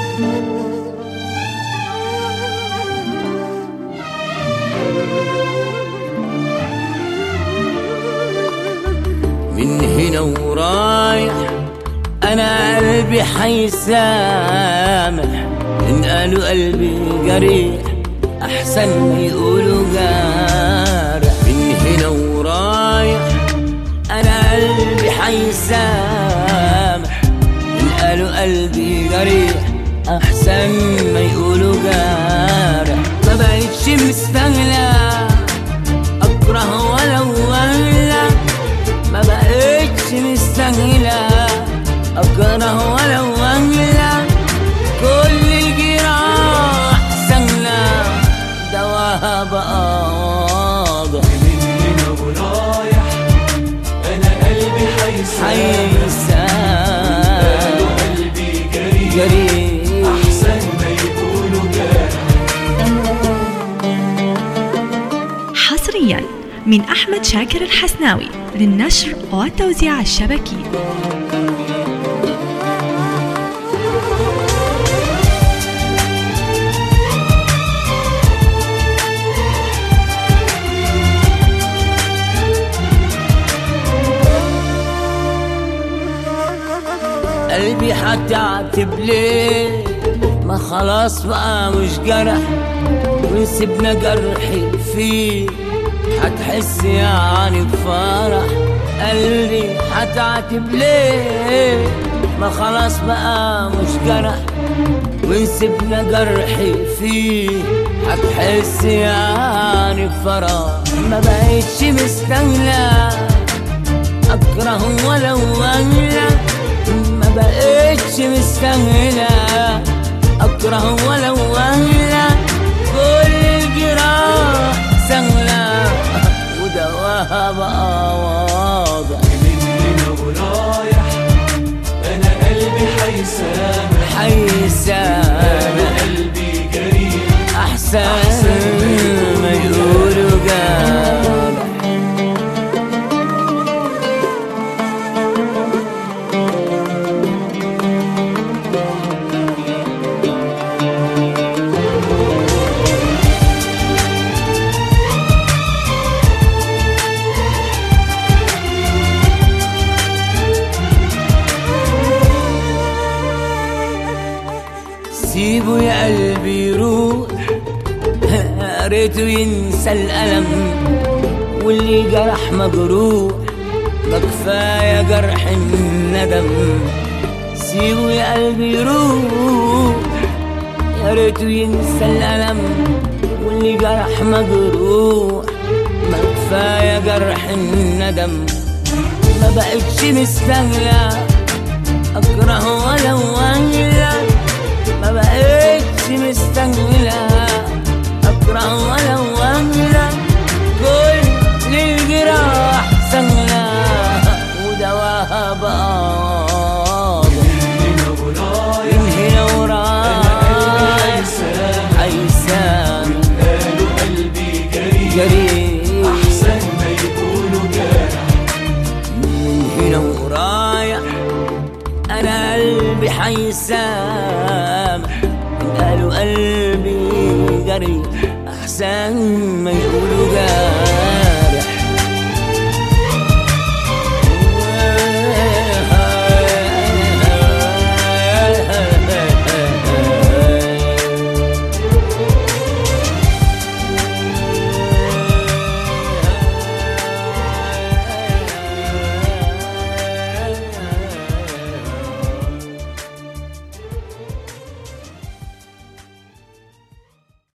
من هنا ورايح أنا قلبي حيسامح، إن قالوا قلبي جريح أحسن ما يقولوا جارح. من هنا ورايح أنا قلبي حيسامح، إن قالوا قلبي جريح أحسن ما يقولوا جارح. ما بقتش مستغلى أكره ولو ولا، ما بقتش مستاهلة أكره ولو ولا، كل الجراح سهلة دواها بقى واضح. من هنا ورايح أنا قلبي حيسامح، قلبي جريح أحسن ما يقولوا جارح. حصريا من أحمد شاكر الحسناوي للنشر والتوزيع الشبكي. قلبي هتعتب ليه؟ ما خلاص بقى مش جرح، ونسيبنا جرحي فيه هتحس يعني بفرح. قلبي هتعتب ليه؟ ما خلاص بقى مش جرح، ونسيبنا جرحي فيه هتحس يعني بفرح. ما بقتش مستاهلة أكره ولو ولا، ما بقتش مستاهلة أكره ولو ولا، كل الجراح سهلة ودواها بقى واضح. من هنا ورايح أنا قلبي حيسامح، قلبي جريح أحسن ما يقولوا جارح. سيبه يا قلبي يروح، يا ريته ينسى الألم، واللي جرح مجروح ما كفاية جرح الندم. سيبه يا قلبي يروح، يا ريته ينسى الألم، واللي جرح مجروح ما كفاية جرح الندم. ما بقتش مستاهلة أكره ولو ولا، ما بقتش مستاهلة أكره ولو ولا، كل الجراح سهلة ودواها بقى واضح. من هنا ورايح حيسامح، قالوا قلبي جريح أحسن ما يقولوا جارح. من هنا ورايح أنا قلبي حيسامح، قالوا قلبي جريح أحسن ما يقولوا جارح.